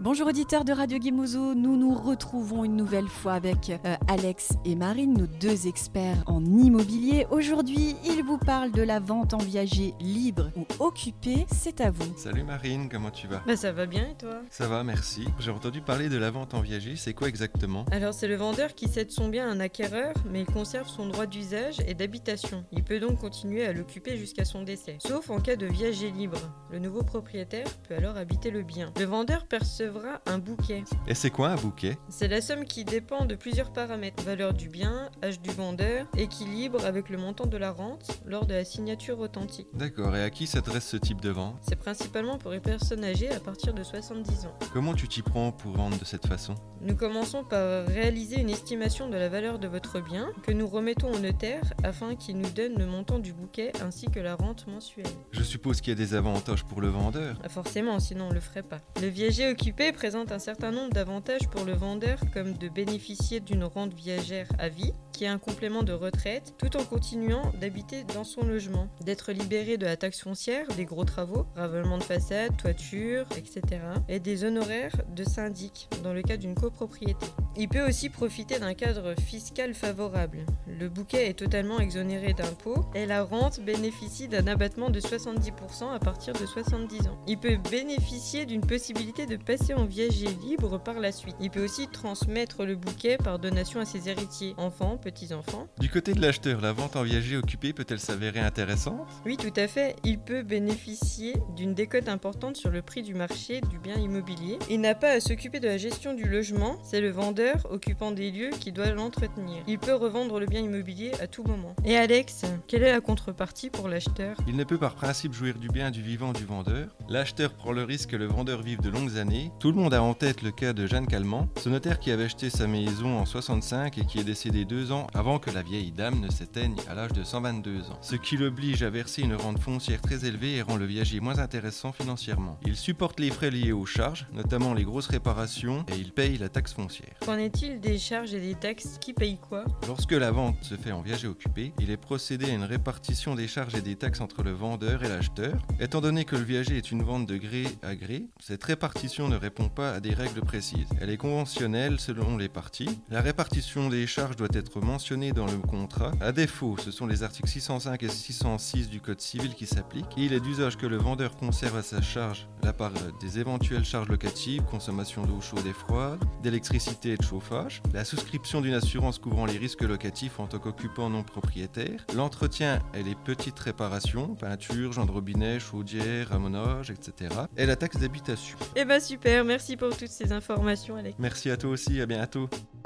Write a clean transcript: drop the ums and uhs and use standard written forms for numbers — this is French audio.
Bonjour auditeurs de Radio Guimauzo, nous nous retrouvons une nouvelle fois avec Alex et Marine, nos deux experts en immobilier. Aujourd'hui, ils vous parlent de la vente en viager libre ou occupée, c'est à vous. Salut Marine, comment tu vas ? Ça va bien et toi ? Ça va, merci. J'ai entendu parler de la vente en viager, c'est quoi exactement ? Alors c'est le vendeur qui cède son bien à un acquéreur, mais il conserve son droit d'usage et d'habitation. Il peut donc continuer à l'occuper jusqu'à son décès, sauf en cas de viager libre. Le nouveau propriétaire peut alors habiter le bien. Le vendeur percevra un bouquet. Et c'est quoi un bouquet ? C'est la somme qui dépend de plusieurs paramètres. Valeur du bien, âge du vendeur, équilibre avec le montant de la rente lors de la signature authentique. D'accord, et à qui s'adresse ce type de vente ? C'est principalement pour les personnes âgées à partir de 70 ans. Comment tu t'y prends pour vendre de cette façon ? Nous commençons par réaliser une estimation de la valeur de votre bien que nous remettons au notaire afin qu'il nous donne le montant du bouquet ainsi que la rente mensuelle. Je suppose qu'il y a des avantages pour le vendeur. Forcément, sinon on ne le ferait pas. Le viager occupé présente un certain nombre d'avantages pour le vendeur comme de bénéficier d'une rente viagère à vie, qui est un complément de retraite, tout en continuant d'habiter dans son logement, d'être libéré de la taxe foncière, des gros travaux, ravalement de façade, toiture, etc. et des honoraires de syndic dans le cas d'une copropriété. Il peut aussi profiter d'un cadre fiscal favorable. Le bouquet est totalement exonéré d'impôts et la rente bénéficie d'un abattement de 70% à partir de 70 ans. Il peut bénéficier d'une possibilité de passer en viager libre par la suite. Il peut aussi transmettre le bouquet par donation à ses héritiers, enfants, petits-enfants. Du côté de l'acheteur, la vente en viager occupée peut-elle s'avérer intéressante ? Oui, tout à fait. Il peut bénéficier d'une décote importante sur le prix du marché du bien immobilier. Il n'a pas à s'occuper de la gestion du logement, c'est le vendeur occupant des lieux qui doit l'entretenir. Il peut revendre le bien immobilier à tout moment. Et Alex, quelle est la contrepartie pour l'acheteur ? Il ne peut par principe jouir du bien du vivant du vendeur. L'acheteur prend le risque que le vendeur vive de longues années. Tout le monde a en tête le cas de Jeanne Calment, ce notaire qui avait acheté sa maison en 65 et qui est décédé 2 ans avant que la vieille dame ne s'éteigne à l'âge de 122 ans. Ce qui l'oblige à verser une rente foncière très élevée et rend le viager moins intéressant financièrement. Il supporte les frais liés aux charges, notamment les grosses réparations, et il paye la taxe foncière. Qu'en est-il des charges et des taxes ? Qui paye quoi ? Lorsque la vente se fait en viager occupé, il est procédé à une répartition des charges et des taxes entre le vendeur et l'acheteur. Étant donné que le viager est une vente de gré à gré, cette répartition ne répond pas à des règles précises. Elle est conventionnelle selon les parties. La répartition des charges doit être mentionnée dans le contrat. À défaut, ce sont les articles 605 et 606 du Code civil qui s'appliquent. Il est d'usage que le vendeur conserve à sa charge la part des éventuelles charges locatives, consommation d'eau chaude et froide, d'électricité et de chauffage, la souscription d'une assurance couvrant les risques locatifs en tant qu'occupant non propriétaire, l'entretien et les petites réparations, peinture, joint de robinet, chaudière, ramonage, etc. et la taxe d'habitation. Super, merci pour toutes ces informations Alex. Merci à toi aussi, à bientôt.